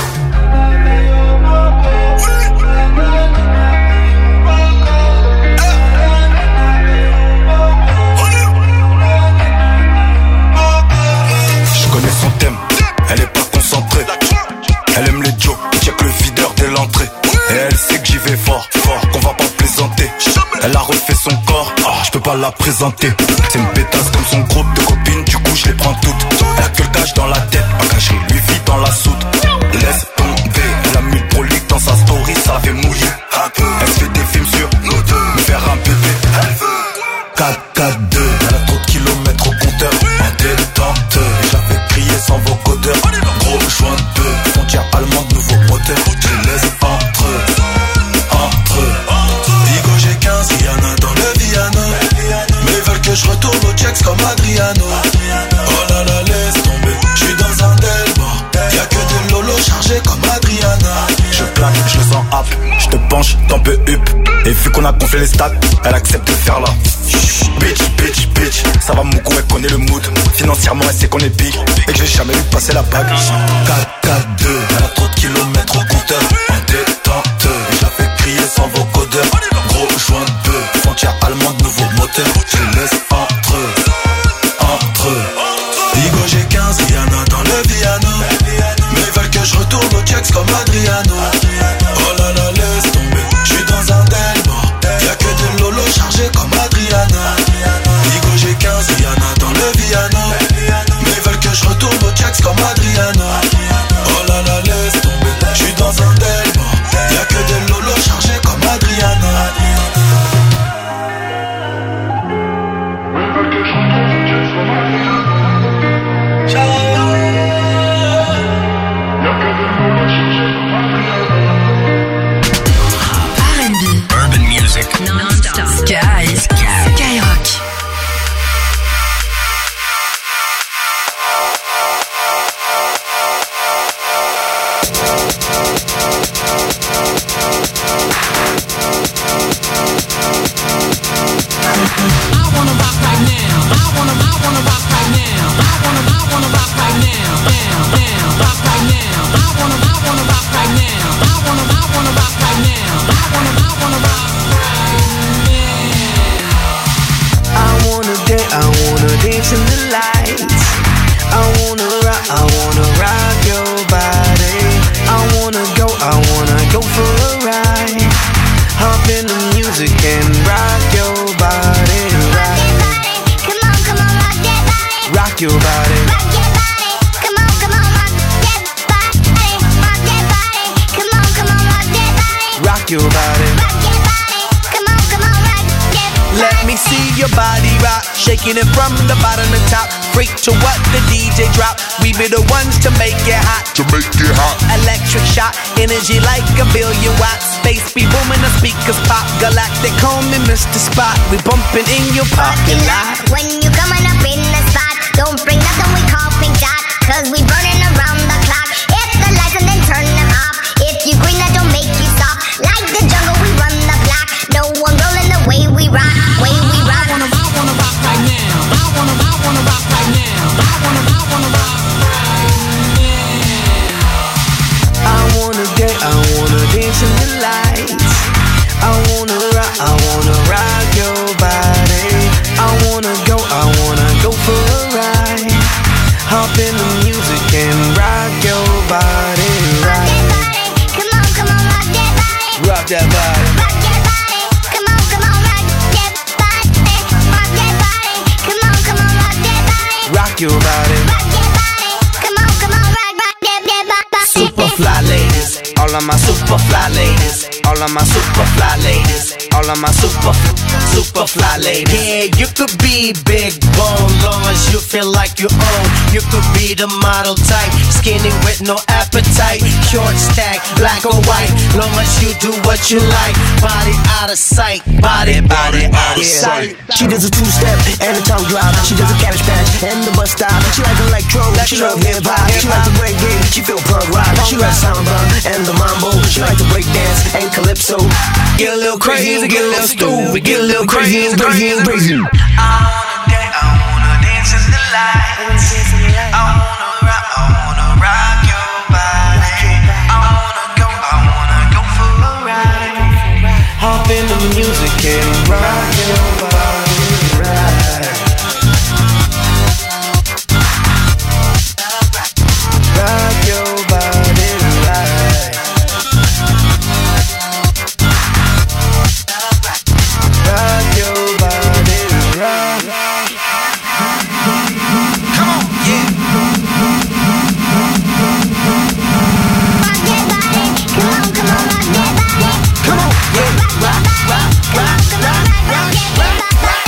Je connais son thème, elle est pas concentrée. Elle aime les jokes, check le videur dès l'entrée. Et elle sait que j'y vais fort, qu'on va pas plaisanter. Elle a refait son corps, je peux pas la présenter. C'est une pétasse comme son groupe de copines, du coup je les prends toutes. Elle a que le cash dans la tête, pas caché, lui vit dans la soute. Laisse tomber, elle a mis le prolique dans sa story, ça fait mouiller. Elle fait des films sur nous deux, me faire un bébé. 4-4-2, elle a trop de kilomètres au compteur. En détente, j'avais crié sans vocodeur. Gros joint de deux, frontière allemande, nouveau moteur. Je laisse entre eux. Digo j'ai 15, Rihanna dans le piano. Mais ils veulent que je retourne au checks comme Adriano. Oh là là, laisse tomber, j'suis dans un Delmore. Y'a que des lolos chargés comme Adriana. Je plaque, je le sens hap, je te penche, t'en peux up. Et vu qu'on a gonflé les stats, elle accepte de faire là. Bitch, ça va mon coup, elle connaît le mood. Financièrement, elle sait qu'on est big et que j'ai jamais vu passer la bague. 4-4-2, elle a trop de kilomètres au compteur. En détente, je la fais crier sans vocodeur. Gros joint de deux, frontière allemande, nouveau moteur. Je laisse entre eux. Digo j'ai 15, Rihanna dans le piano. Mais ils veulent que je retourne au checks comme Adriano. Oh là là, laisse tomber, j'suis dans un Delmore. Y'a que des lolos chargés comme Adriana. Digo j'ai 15, Rihanna dans le piano. Mais ils veulent que je retourne au checks comme Adriano. Oh là là, laisse tomber, j'suis dans un Delmore. Y'a que des lolos chargés comme Adriana. Urban music. Non-stop. Skyrock. I wanna dance in the lights. I wanna rock your body. I wanna go for a ride. Hop in the music and rock your body. Come on, rock that body. Rock your body. Rock your body. Come on, rock that body. Rock that body. Come on, rock that body. Rock your body. Rock your body. Come on, rock that body. Let me see your body rock. Shaking it from the bottom to top. Freak to what the DJ drop. We be the ones to make it hot. Electric shock. Energy like a billion watts. Space be booming, the speakers pop. Galactic, call me Mr. Spot. We bumping in your parking lot. When you coming up in the spot, don't bring nothing we call pink dot. Cause we burning around the clock. Hit the lights and then turn them off. If you green, that don't make you stop. Like the jungle, we run the block. No one rolling the way we rock. Way we rock. I wanna rock right now. I wanna rock right now. I wanna rock right now. I wanna dance in the lights. I wanna rock your body. I wanna go for a ride. Hop in the music and rock your body. Come on, rock that body. Rock that body. Rock that body. Come on, rock that body. Rock that body. Come on, rock that body. Rock your body. Rock that body. Come on, rock that body. Super fly ladies. All of my super fly ladies. All of my super fly ladies. all of my super fly ladies. Yeah, you could be big bone, long as you feel like you own. You could be the model type, skinny with no appetite. Short stack, black or white, long as you do what you like. Body out of sight, body out of sight. She does a two-step and a tongue drop. She does a cabbage patch and the bus stop. She like electro, she love hip-hop. She like the reggae, she feel punk rock. She like samba and the mambo. She like to break dance and calypso. Get a little crazy, get a little stupid, get a little crazy. I wanna dance in the lights. I wanna rock your body. I wanna go for a ride. Hop into the music and rock your body right. Rock your body right. Rock your body right. Come on, yeah. Rock your body. Come on, rock your body. Come on, yeah. Rock, come on, rock your body.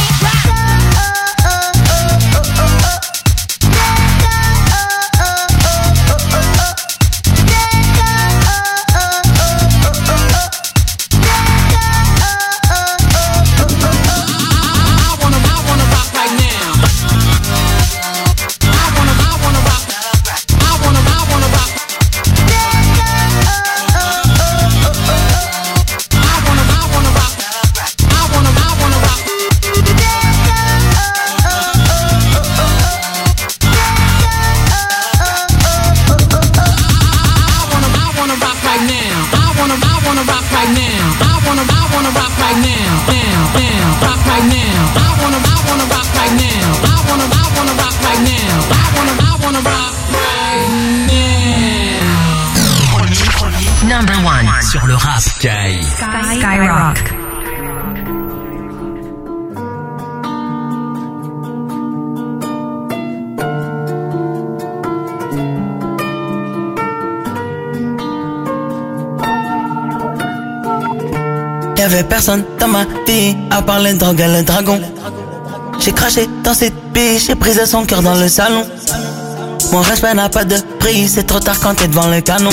Number one sur le rap. Skyrock. Y'avait personne dans ma vie à part les drogues et le dragon. J'ai craché dans cette biche, j'ai brisé son cœur dans le salon. Mon respect n'a pas de prix, c'est trop tard quand t'es devant le canon.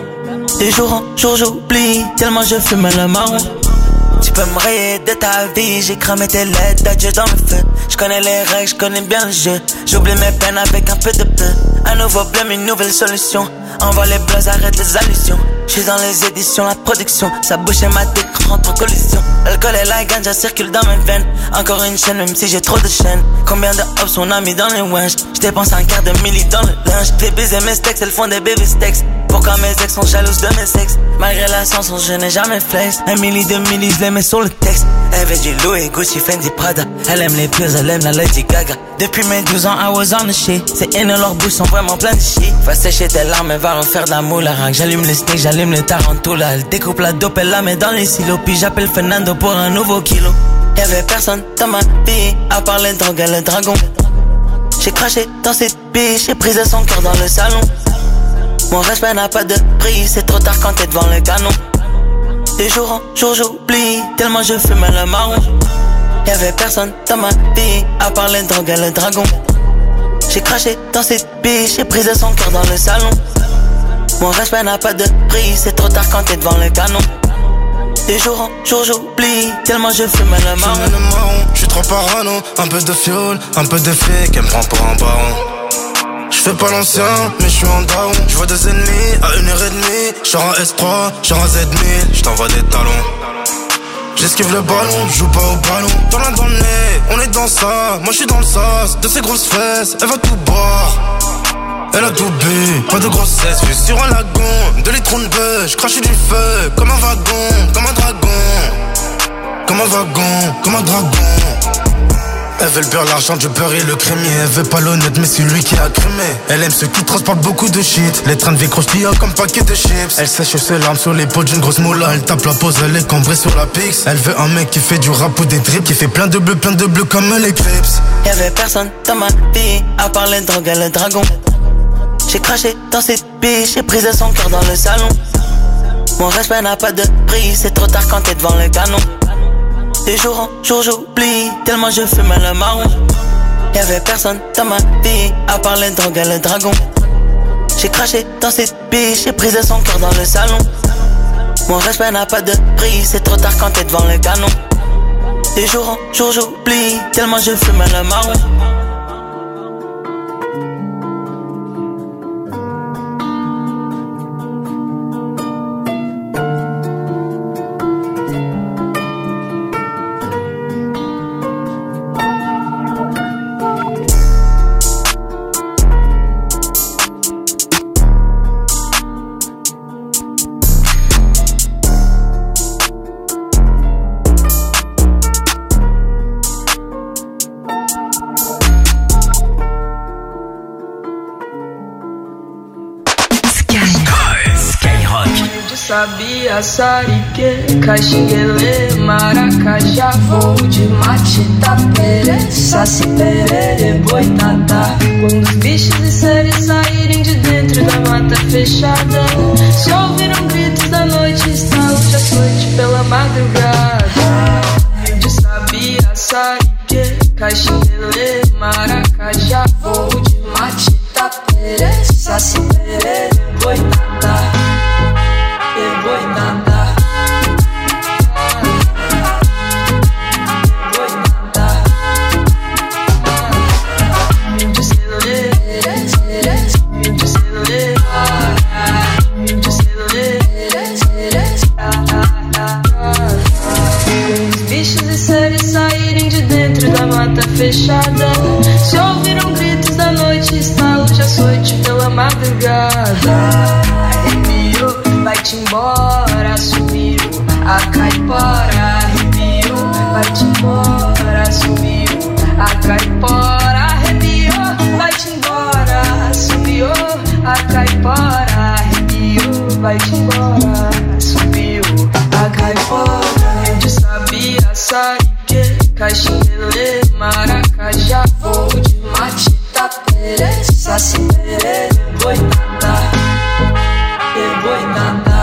De jour en jour j'oublie, tellement je fume le marron. Tu peux me rayer de ta vie, j'ai cramé tes lettres d'adieu dans le feu. Je connais les règles, je connais bien le jeu. J'oublie mes peines avec un peu de peu. Un nouveau blême, une nouvelle solution. Envoie les buzz, arrête les allusions. J'suis dans les éditions, la production. Ça bouche et ma tête rentre en collision. L'alcool et la ganja circulent dans mes veines. Encore une chaîne, même si j'ai trop de chaînes. Combien de hops on a mis dans les wenches? J'dépense un quart de milli dans le linge. Fais baiser mes steaks, elles font des baby steaks. Pourquoi mes ex sont jalouses de mes sex? Malgré la chanson, je n'ai jamais flex. Un milli, 2 milli, je les mets sur le texte. Elle veut du Louis, Gucci, Fendi, Prada. Elle aime les pures, elle aime la Lady Gaga. Depuis mes 12 ans, I was on the shit. Ces haines, leurs bouches sont vraiment pleines de shit. Va sécher tes larmes, elle va refaire de la moula. J'allume les snakes, j'allume les tarantulas. Elle découpe la dope, elle la met dans les silos. Puis j'appelle Fernando pour un nouveau kilo. Y'avait personne dans ma vie à part les drogues et le dragon. J'ai craché dans cette biche, j'ai brisé son cœur dans le salon. Mon respect n'a pas de prix, c'est trop tard quand t'es devant le canon. De jour en jour j'oublie, tellement je fume le marron. Y'avait personne dans ma vie à part les drogues et le dragon. J'ai craché dans cette biche, j'ai brisé son cœur dans le salon. Mon respect n'a pas de prix, c'est trop tard quand t'es devant le canon. De jour en jour j'oublie, tellement je fume le marron. J'suis trop parano, un peu de fiole, un peu de flic, elle me prend pour un baron. J'fais pas l'ancien, mais j'suis en down. J'vois des ennemis à 1h30. J'suis en S3, j'suis en Z1000. J't'envoie des talons. J'esquive le ballon, j'joue pas au ballon. Dans la dans le nez, on est dans ça. Moi j'suis dans le sas, de ses grosses fesses. Elle va tout boire, elle a tout bu. Pas de grossesse, j'suis sur un lagon. 2 litres de bœuf, j'crache du feu. Comme un wagon, comme un dragon. Comme un wagon, comme un dragon. Elle veut le beurre, l'argent, du beurre et le crémier. Elle veut pas l'honnête, mais c'est lui qui a crémé. Elle aime ceux qui transportent beaucoup de shit. Les trains de vie croustillent comme paquet de chips. Elle sèche ses larmes sur les peaux d'une grosse moula. Elle tape la pose, elle est cambrée sur la pix. Elle veut un mec qui fait du rap ou des drips. Qui fait plein de bleu comme les Crips. Y'avait personne dans ma vie à part les drogues et le dragon. J'ai craché dans cette biche, j'ai brisé son cœur dans le salon. Mon respect n'a pas de prix, c'est trop tard quand t'es devant le canon. De jour en jour j'oublie, tellement je fume le marron. Y'avait personne dans ma vie, à part les drogues et le dragon. J'ai craché dans cette biche, j'ai brisé son cœur dans le salon. Mon respect n'a pas de prix, c'est trop tard quand t'es devant le canon. De jour en jour j'oublie, tellement je fume le marron. Sabia, Sarique, Caxinguele, Maracajá, voo de Matita, Pere, Saci, Perere, Boitatá. Quando os bichos e seres saírem de dentro da mata fechada, se ouviram gritos da noite, saúde açoite pela madrugada. De Sabia, Sarique, Caxinguele, Maracajá, voo de Matita, Pere, Saci, Perere, Boitatá. Fechada, se ouviram gritos da noite, estalo de açoite pela madrugada. Arrepiou, vai-te embora, sumiu a caipora. Arrepiou, vai-te embora, sumiu a caipora. Arrepiou, vai-te embora, sumiu a caipora. Arrepiou, vai-te embora, sumiu a caipora. De Sabia, Sarique, Caxinguele, Maracajá, voo de Matita, Pere, Saci, Perere, Boitatá, Boitatá.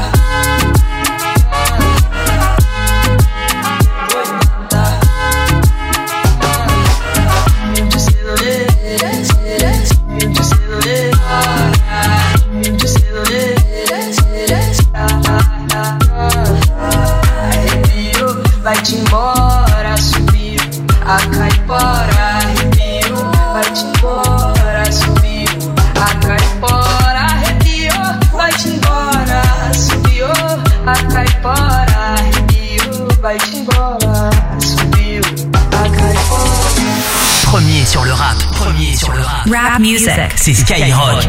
Vai-te embora, subiu a caipora. Arrepiou, vai-te embora, subiu a caipora. Arrepiou, vai-te embora, subiu a caipora. Arrepiou, vai-te embora, subiu a caipora. Premier sur le rap, premier sur le rap. Rap music, c'est Skyrock.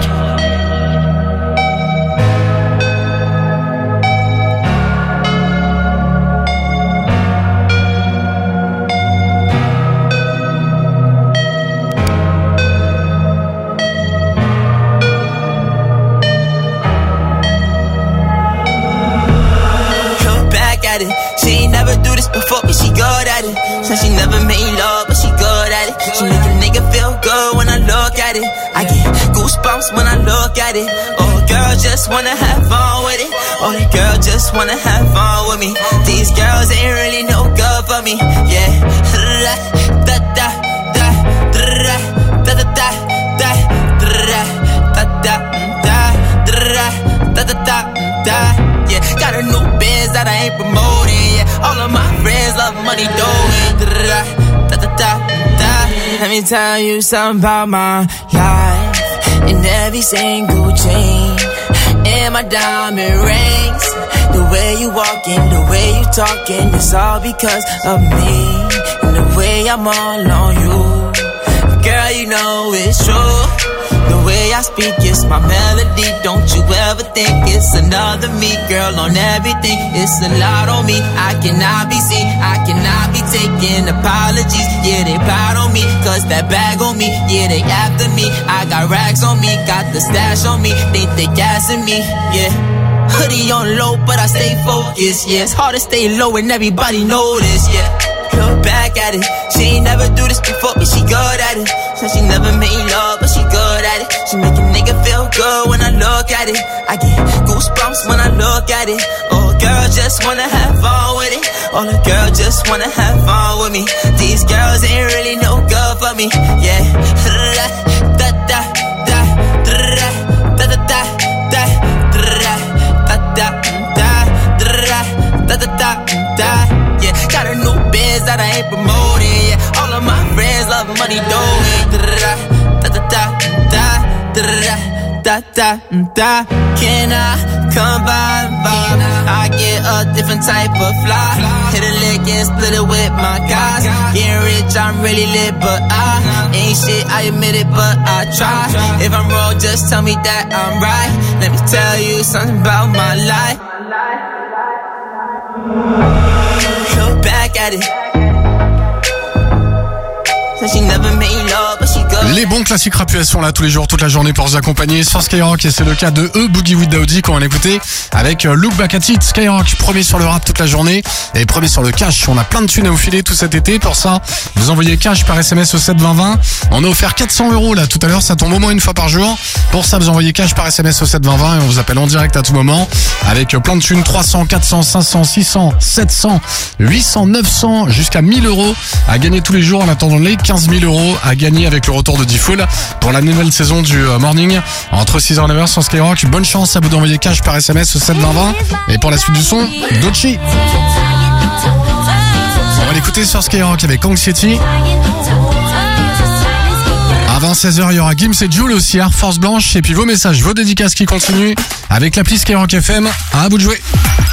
She ain't never do this before, but she good at it. Said she never made love, but she good at it. She make a nigga feel good when I look at it. I get goosebumps when I look at it. Oh, girl just wanna have fun with it. Oh, the girl just wanna have fun with me. These girls ain't really no good for me. Yeah. Da da da da da da da da da da da da da da da. Yeah, got a new biz that I ain't promoting. Yeah, all of my friends love money doing. Da da da da. Let me tell you something about my life. In every single chain, in my diamond rings, the way you walking, the way you talking, it's all because of me. And the way I'm all on you, girl, you know it's true. The way I speak, it's my melody. Don't you ever think it's another me, girl, on everything. It's a lot on me. I cannot be seen. I cannot be taking apologies. Yeah, they proud on me, cause that bag on me. Yeah, they after me. I got racks on me, got the stash on me. Think they gassing me, yeah. Hoodie on low, but I stay focused, yeah. It's hard to stay low and everybody know this, yeah. Look back at it. She ain't never do this before, but she good at it. Said she never made love, but she good at it. She make a nigga feel good when I look at it. I get goosebumps when I look at it. Oh, girl just wanna have fun with it. All the girls just wanna have fun with me. These girls ain't really no good for me. Yeah. Da da da da da da da da da da da da. Yeah, got a new biz that I ain't promoting. Yeah, all of my friends love money doing. Da da da da da da da. Can I come by? I get a different type of fly. Hit a lick and split it with my guys. Getting rich, I'm really lit, but I ain't shit, I admit it, but I try. If I'm wrong, just tell me that I'm right. Let me tell you something about my life. Look back at it. Les bons classiques rap sont là tous les jours, toute la journée pour vous accompagner sur Skyrock, et c'est le cas de Boogie with Daoudi qu'on va l'écouter avec Look Back at It. Skyrock, premier sur le rap toute la journée et premier sur le cash. On a plein de thunes à vous filer tout cet été. Pour ça, vous envoyez cash par SMS au 72020. On a offert 400 € là tout à l'heure, ça tombe au moins une fois par jour. Pour ça, vous envoyez cash par SMS au 72020 et on vous appelle en direct à tout moment avec plein de thunes, 300, 400, 500, 600, 700, 800, 900 jusqu'à 1000 € à gagner tous les jours en attendant les 15 000 € à gagner avec le retour de D-Fool pour la nouvelle saison du Morning entre 6h et 9h sur Skyrock. Bonne chance à vous d'envoyer cash par SMS au 72020. Et pour la suite du son, Dochi. On va l'écouter sur Skyrock avec Anxiety. Avant 16h, il y aura Gims et Jules aussi, Air Force Blanche. Et puis vos messages, vos dédicaces qui continuent avec l'appli Skyrock FM. À vous de jouer.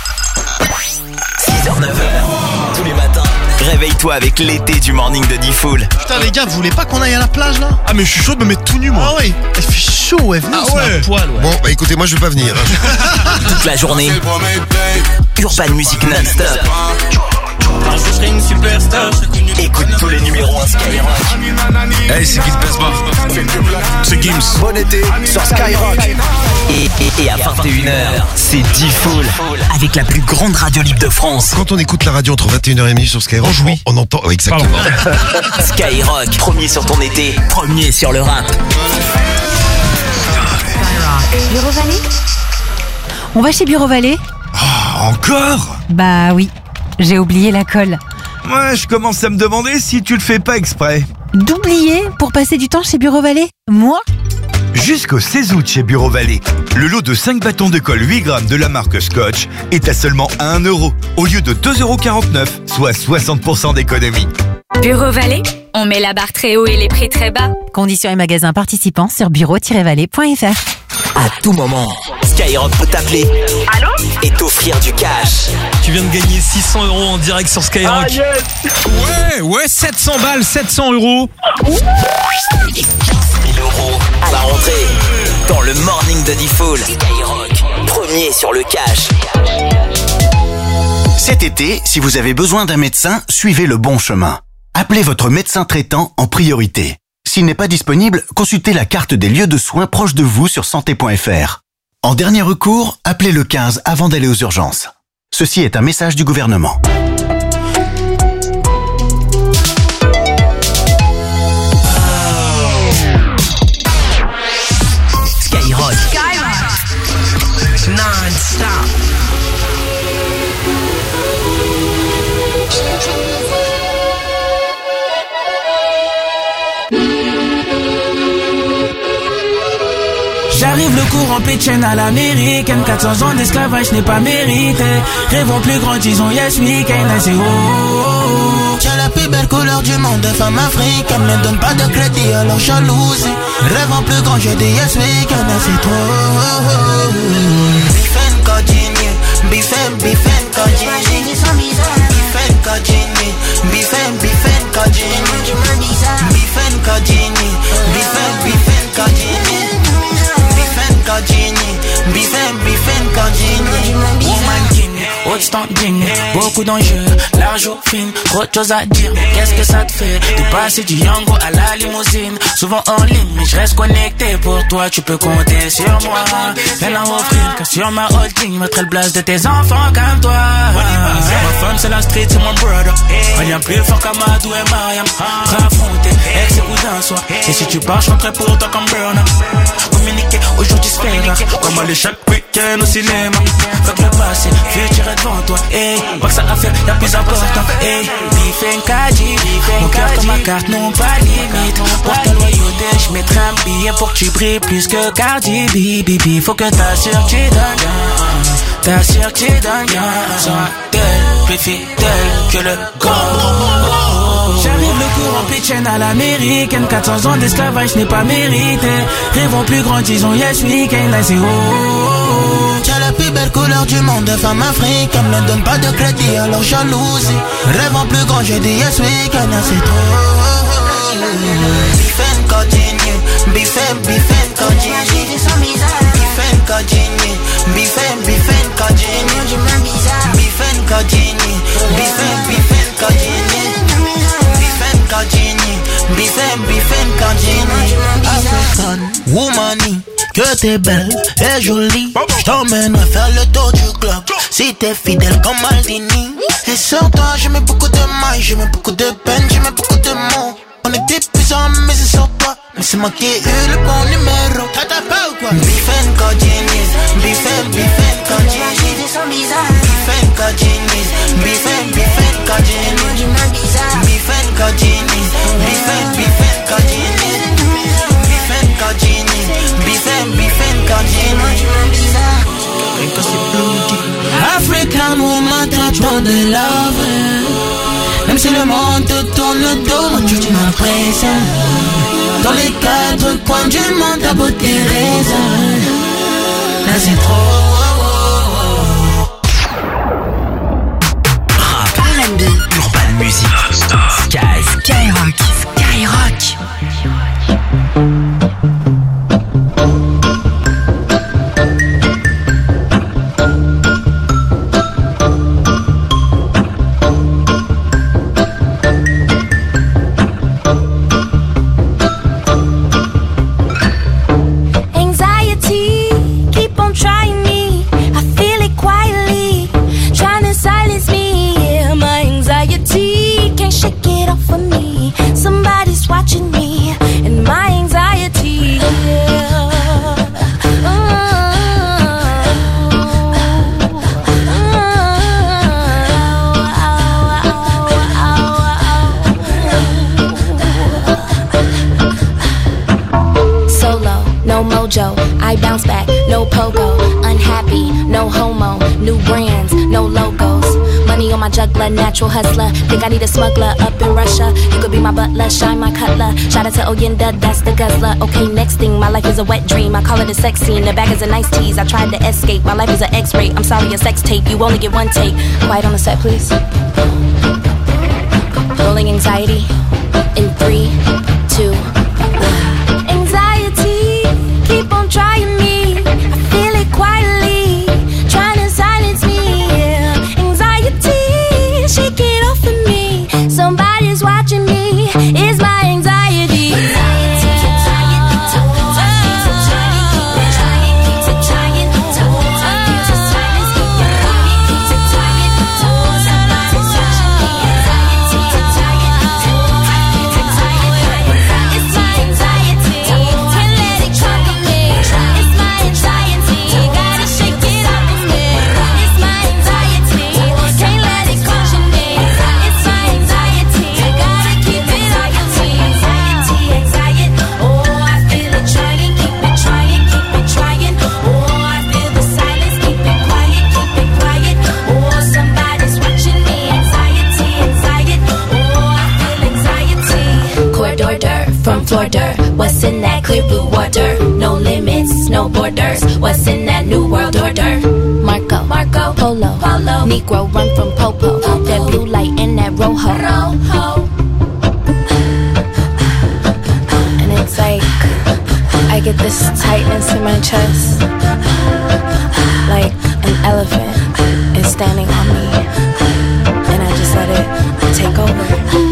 6h, 9h, tous les matins. Réveille-toi avec l'été du Morning de D-Fool. Putain les gars, vous voulez pas qu'on aille à la plage là? Ah mais je suis chaud de me mettre tout nu moi. Ah ouais, il fait chaud, ouais, venez, on se met à poil, ouais. Bon, bah écoutez, moi je vais pas venir. Toute la journée, Urban Music non-stop. Je serai une superstar. Écoute tous les numéros 1 Skyrock. Hey, c'est qui se passe pas? C'est Gims. Bon été sur Skyrock. Et à 21h, c'est D-Fool avec la plus grande radio libre de France. Quand on écoute la radio entre 21h et minuit sur Skyrock, on entend... Oh, exactement. Skyrock, premier sur ton été, premier sur le rap. Bureau Vallée? On va chez Bureau Vallée? Oh, encore? Bah oui, j'ai oublié la colle. Ouais, je commence à me demander si tu le fais pas exprès. D'oublier pour passer du temps chez Bureau Vallée? Moi? Jusqu'au 16 août chez Bureau Vallée, le lot de 5 bâtons de colle 8 grammes de la marque Scotch est à seulement 1 € au lieu de 2,49 €, soit 60% d'économie. Bureau Vallée, on met la barre très haut et les prix très bas. Conditions et magasins participants sur bureau-vallée.fr. À tout moment, Skyrock peut t'appeler. Allô? Et t'offrir du cash. Tu viens de gagner 600 € en direct sur Skyrock. Ah, yes. Ouais, 700 balles, 700 €. 15 000 € à la rentrée dans le Morning de D-Fool. Skyrock, premier sur le cash. Cet été, si vous avez besoin d'un médecin, suivez le bon chemin. Appelez votre médecin traitant en priorité. S'il n'est pas disponible, consultez la carte des lieux de soins proches de vous sur santé.fr. En dernier recours, appelez le 15 avant d'aller aux urgences. Ceci est un message du gouvernement. Skyrock. Non-stop. J'arrive le courant pitchen à l'américaine. 400 ans d'esclavage n'est pas mérité. Rêvons plus grand, disons yes we can. C'est oh. J'ai la plus belle couleur du monde, femme africaine. Ne donne pas de crédit alors jalousie. Rêvons plus grand, je dis yes we can. C'est trop. Biffen Kajini, Biffen Kajini. Biffen Kajini, Biffen Kajini. Biffen Kajini, Biffen Kajini. Biffen Kajini. Woman king, haute standing, beaucoup d'enjeux, l'argent fine, trop de choses à dire. Mais qu'est-ce que ça te fait de passer du Yango à la limousine? Souvent en ligne, mais je reste connecté. Pour toi, tu peux compter sur moi. Viens en offrir, car sur ma holding, mettrai le blast de tes enfants comme toi. Ma femme, c'est la street, c'est mon brother. Rien plus fort qu'Amadou et Mariam. Raffronter, ex et cousin soi. Et si tu pars, je rentrerai pour toi comme burner. communiquer, aujourd'hui se fait rare. Comme aller chaque week-end au cinéma. Fuck le passé, futur est devant toi. Hey, pas que ça à faire, y'a plus important. Hey, Biff and Kaji, mon cœur comme ma carte, non pas limite. Pour ta loyauté, j'mettrai un billet pour que tu brilles plus que Cardi B. Bibi, faut que t'assures que tu donnes bien. T'assures que tu donnes bien. Sera-t-elle plus fidèle que le gold? J'arrive le courant pitchen à l'américaine. 400 ans d'esclavage n'est pas mérité. Rêvons plus grand, disons yes weekend. Là c'est tu as la plus belle couleur du monde, femme africaine. Ne donne pas de crédit à leur jalousie. Rêvons plus grand, je dis yes weekend. Là c'est trop. Biff and continue. Biff and continue. Biff and continue. Biff and continue. Biff and continue. Biff and continue. Biff and continue. African woman, que t'es belle et jolie. J't'emmènerai faire le tour du club si t'es fidèle comme Maldini. Et sur toi je mets beaucoup de mailles, je mets beaucoup de peine, je mets beaucoup de mots. On était puissants mais c'est sur toi. Mais c'est moi qui ai eu le bon numéro. T'as pas ou quoi? Biff and continue. Biff and continue. Biff and continue. Biff and continue. Biff and continue. Biff and continue. Biff and continue. Biff and continue. African woman, t'as de love. Même si le monde te tourne le dos, moi tu m'impressionnes. Dans les quatre coins du monde, ta beauté résonne. Là c'est trop. Rap, R&B, Urban Music, Skyrock. Watching me and my anxiety. Solo, no mojo, I bounce back, no pogo. Unhappy, no homo, new brands, no logos. Money on my juggler, natural hustler. Think I need a smuggler up in Russia. You could be my butler, shine my cutler. Shout out to Oyenda, that's the guzzler. Okay, next thing, my life is a wet dream. I call it a sex scene, the bag is a nice tease. I tried to escape, my life is an X-ray. I'm sorry, a sex tape, you only get one take. Quiet on the set, please. Rolling anxiety in 3, 2, 1. Anxiety, keep on trying me. I feel it quietly, trying to silence me. Shake it off of me. Somebody's watching me. It's my anxiety. From Florida, what's in that clear blue water? No limits, no borders. What's in that new world order? Marco, Polo, Negro run from Popo. That blue light in that Rojo. And it's like I get this tightness in my chest, like an elephant is standing on me, and I just let it take over.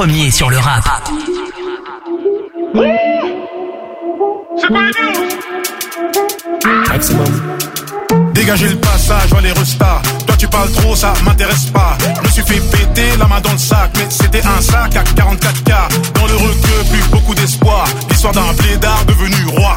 premier sur le rap. C'est pas maximum. Dégagez le passage, vois les restas. Toi tu parles trop, ça m'intéresse pas. Je me suis fait péter la main dans le sac, mais c'était un sac à 44K. Dans le requeu, plus beaucoup d'espoir. L'histoire d'un blédard devenu roi.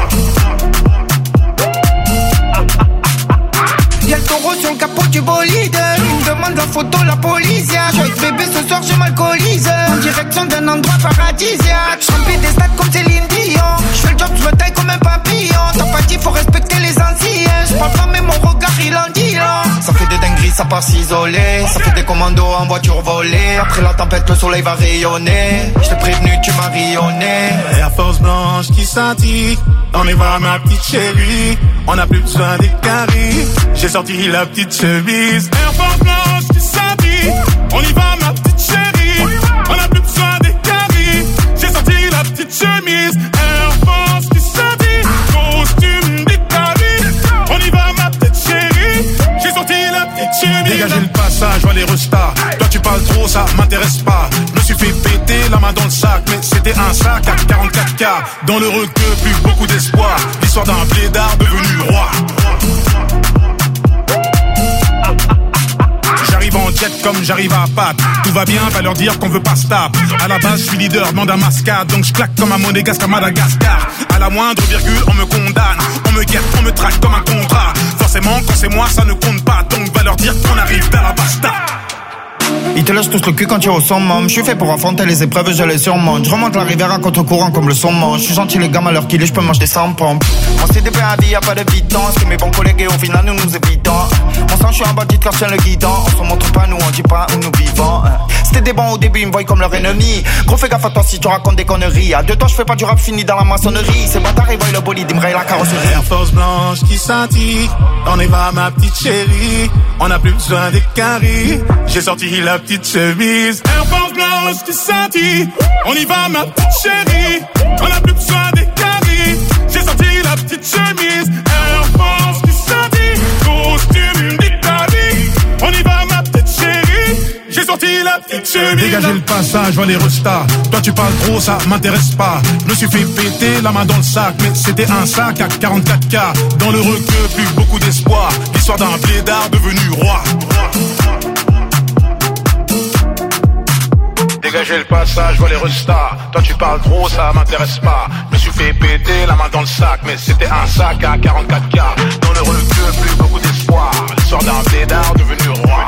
Y'a le taureau sur le capot du bolide. Il me demande la photo, la police. J'arrive bébé ce soir, je m'alcoolise. En direction d'un endroit paradisiaque. J'remplis des stades comme Céline Dion. J'fais le job, j'me taille comme un papillon. T'as pas dit, faut respecter les anciens. J'parle pas mais mon regard il en dit long. Ça fait des dingueries, ça part s'isoler. Ça fait des commandos en voiture volée. Après la tempête, le soleil va rayonner. J't'ai prévenu, tu m'as rayonné. Air Force blanche qui scintille. On y va ma petite chérie. On a plus besoin des caries. J'ai sorti la petite chemise. Air Force blanche qui scintille. On y va ma petite chérie. On a plus besoin des caries. J'ai sorti la petite chemise. Air Force qui scintille. Costume d'Italie. On y va ma petite chérie. J'ai sorti la petite chemise. Dégagez le passage, vois les restas. Toi tu parles trop, ça m'intéresse pas. Je me suis fait péter la main dans le sac, mais c'était un sac à 44K. Dans le requeu, plus beaucoup d'espoir. L'histoire d'un blédard devenu roi. J'arrive en jet comme j'arrive à Pâques. Tout va bien, va leur dire qu'on veut pas stop. À la base, je suis leader, demande à mascade. Donc je claque comme un monégasque à Madagascar. À la moindre virgule, on me condamne. On me guette, on me traque comme un contrat. Forcément, quand c'est moi, ça ne compte pas. Donc va leur dire qu'on arrive dans la basta. Ils te lâchent tous le cul quand tu es au summum. Je suis fait pour affronter les épreuves, je les surmonte. Je remonte la rivière à contre-courant comme le saumon. Je suis gentil les gamins à l'heure qu'il est, je peux manger sans pompe. On s'est début à vie, y'a pas de bidon. C'est mes bons collègues et au final nous nous évitons. On sent je suis un bandit car je tiens le guidon. On se montre pas, nous on dit pas où nous vivons. C'était des bons au début, ils me voient comme leur ennemi. Gros fais gaffe à toi si tu racontes des conneries. À deux temps je fais pas du rap fini dans la maçonnerie. Ces bâtards ils voient le bolide, ils me rayent la carrosserie. Air Force blanche qui scintille. On y va ma petite chérie. On a plus besoin des caries. J'ai sorti la petite chemise. Air Force blanche qui scintille. On y va ma petite chérie. On a plus besoin des caries. J'ai sorti la petite chemise. Air Force qui scintille. Costume d'Italie. On y va ma petite chérie. J'ai sorti la petite chemise. Dégagez le passage, vois les restas. Toi tu parles trop, ça m'intéresse pas. Je me suis fait péter la main dans le sac, mais c'était un sac à 44K. Dans le requeu, plus beaucoup d'espoir. L'histoire d'un blédard devenu roi. Dégagez le passage, vois les restas. Toi tu parles trop, ça m'intéresse pas. Je me suis fait péter la main dans le sac, mais c'était un sac à 44K. Dans le requeu, plus beaucoup d'espoir. L'histoire d'un blédard devenu roi.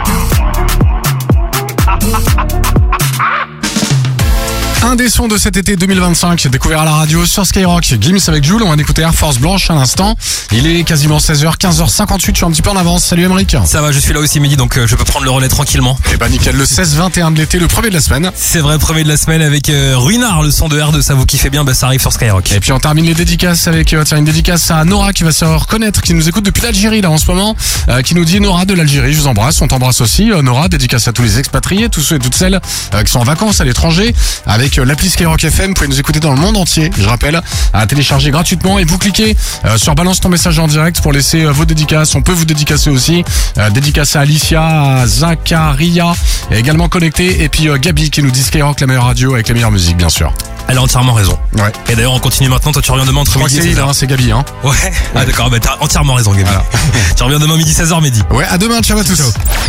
Un des sons de cet été 2025, découvert à la radio sur Skyrock. Gims avec Jules, on va écouter Air Force Blanche à l'instant. Il est quasiment 16h, 15h58, je suis un petit peu en avance. Salut Emric. Ça va, je suis là aussi midi, donc je peux prendre le relais tranquillement. Et bah nickel, le 16-21 de l'été, le premier de la semaine. C'est vrai, premier de la semaine avec Ruinard, le son de R2, ça vous kiffez bien, bah ça arrive sur Skyrock. Et puis on termine les dédicaces avec une dédicace à Nora qui va se reconnaître, qui nous écoute depuis l'Algérie là en ce moment, qui nous dit Nora de l'Algérie, je vous embrasse, on t'embrasse aussi Nora, dédicace à tous les expatriés, tous ceux et toutes celles qui sont en vacances à l'étranger, avec l'appli Skyrock FM, vous pouvez nous écouter dans le monde entier, je rappelle, à télécharger gratuitement et vous cliquez sur balance ton message en direct pour laisser vos dédicaces, on peut vous dédicacer aussi, dédicace à Alicia, à Zakaria, et également connecté, et puis Gabi qui nous dit Skyrock la meilleure radio avec la meilleure musique bien sûr. Elle a entièrement raison. Ouais. Et d'ailleurs on continue maintenant, toi tu reviens demain entre midi et 16h. C'est Gabi hein. Ouais. Ah d'accord, bah t'as entièrement raison Gabi. Voilà. Tu reviens demain midi 16h midi. Ouais, à demain, ciao à tous.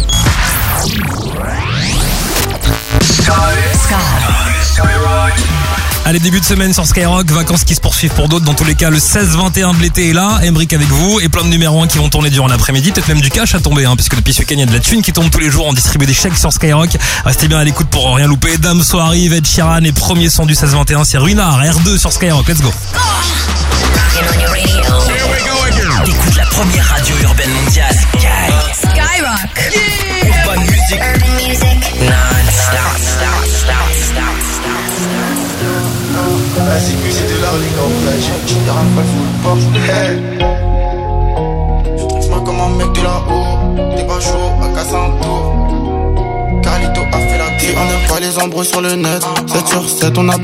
Allez, début de semaine sur Skyrock, vacances qui se poursuivent pour d'autres. Dans tous les cas, le 16-21 de l'été est là. Emric avec vous et plein de numéros 1 qui vont tourner durant l'après-midi. Peut-être même du cash à tomber, puisque depuis ce week-end, il y a de la thune qui tombe tous les jours. On distribue des chèques sur Skyrock. Restez bien à l'écoute pour rien louper. Damso arrive, Ed Sheeran et premier son du 16-21, c'est Ruinard, R2 sur Skyrock. Let's go. T'écoutes la première radio urbaine mondiale. Skyrock. Urban Music. La sécu c'est de l'arligage. J'ai des rafales sous le porche. Je trouve comme un mec de là-haut. T'es pas chaud, à casser un tour. Carlito a fait la tire. On n'aime pas les embrouilles sur le net. 7 sur 7 on a